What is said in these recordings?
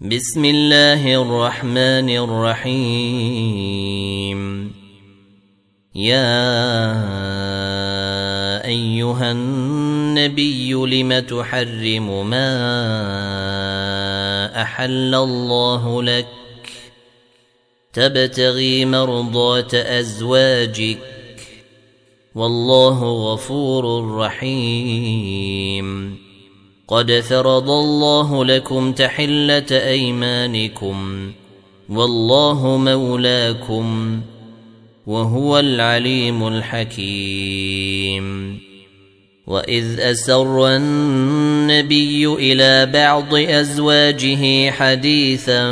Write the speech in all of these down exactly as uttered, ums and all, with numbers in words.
بسم الله الرحمن الرحيم. يا أيها النبي لم تحرم ما أحل الله لك تبتغي مرضات أزواجك والله غفور رحيم. قد فرض الله لكم تحلة أيمانكم والله مولاكم وهو العليم الحكيم. وإذ أسر النبي إلى بعض أزواجه حديثا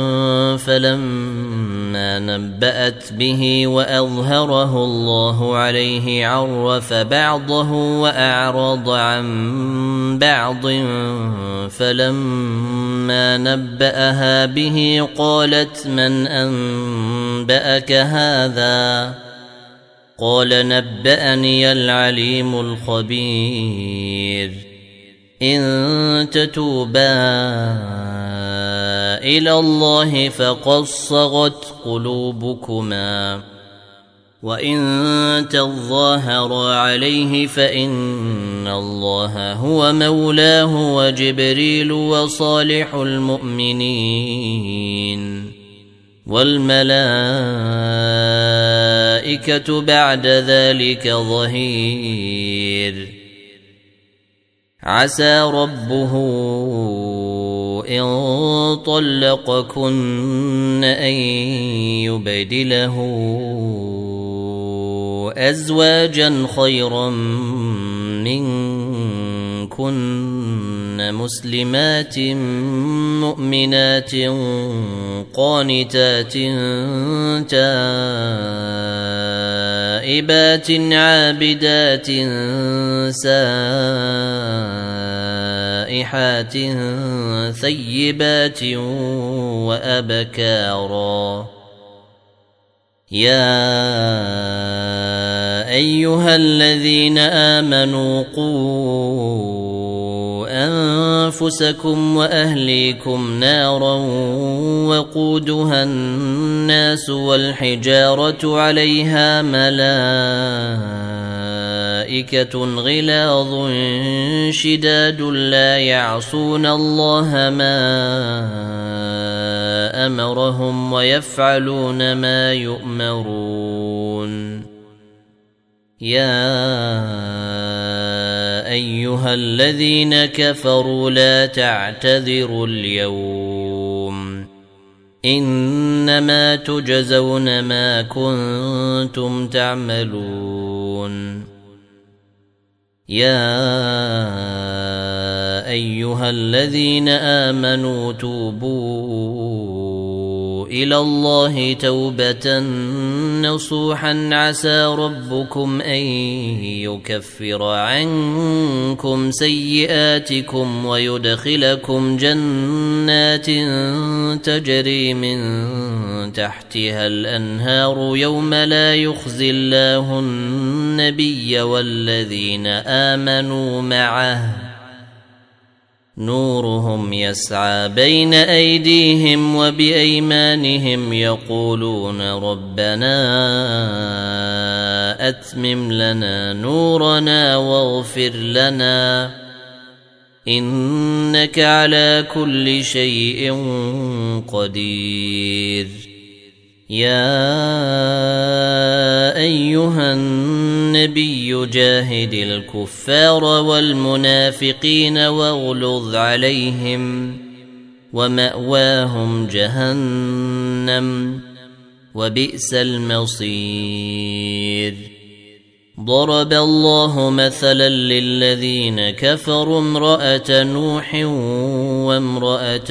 فلما نبأت به وأظهره الله عليه عرف بعضه وأعرض عن بعض فلما نبأها به قالت من أنبأك هذا؟ قال نبأني العليم الخبير. إن تتوبا إلى الله فقد صغت قلوبكما وإن تظاهرا عليه فإن الله هو مولاه وجبريل وصالح المؤمنين والملائكة بعد ذلك ظهير. عسى ربه إن طلقكن أن يبدله أزواجا خيرا منكن مسلمات مؤمنات قانتات تائبات عابدات سائحات ثيبات وأبكارا. يا أيها الذين آمنوا قوا أنفسكم وأهليكم نارا وقودها الناس والحجارة عليها ملائكة غلاظ شداد لا يعصون الله ما أمرهم ويفعلون ما يؤمرون. يا أيها الذين كفروا لا تعتذروا اليوم إنما تجزون ما كنتم تعملون. يا أيها الذين آمنوا توبوا إلى الله توبة نصوحا عسى ربكم أن يكفر عنكم سيئاتكم ويدخلكم جنات تجري من تحتها الأنهار يوم لا يخزي الله النبي والذين آمنوا معه نورهم يسعى بين أيديهم وبأيمانهم يقولون ربنا أتمم لنا نورنا واغفر لنا إنك على كل شيء قدير. يا أيها النبي جاهد الكفار والمنافقين واغلظ عليهم ومأواهم جهنم وبئس المصير. ضرب الله مثلا للذين كفروا امرأة نوح وامرأة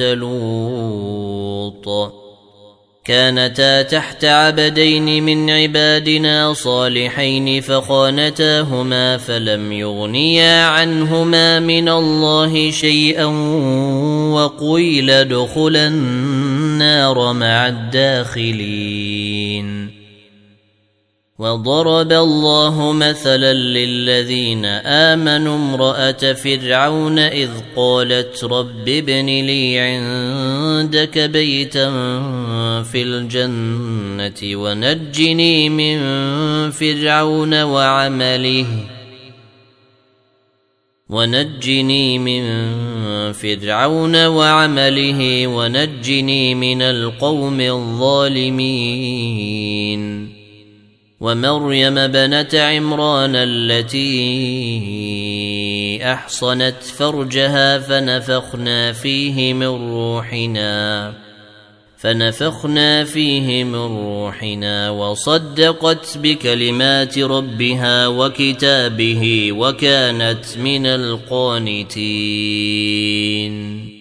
لوط كانتا تحت عبدين من عبادنا صالحين فخانتاهما فلم يغنيا عنهما من الله شيئا وقيل ادخلا النار مع الداخلين. وضرب الله مثلا للذين آمنوا امرأة فرعون إذ قالت رب ابن لي عندك بيتا في الجنة ونجني من فرعون وعمله ونجني من فرعون وعمله ونجني من القوم الظالمين ومريم بنت عمران التي أحصنت فرجها فنفخنا فيه من روحنا فنفخنا فيه من روحنا وصدقت بكلمات ربها وكتابه وكانت من القانتين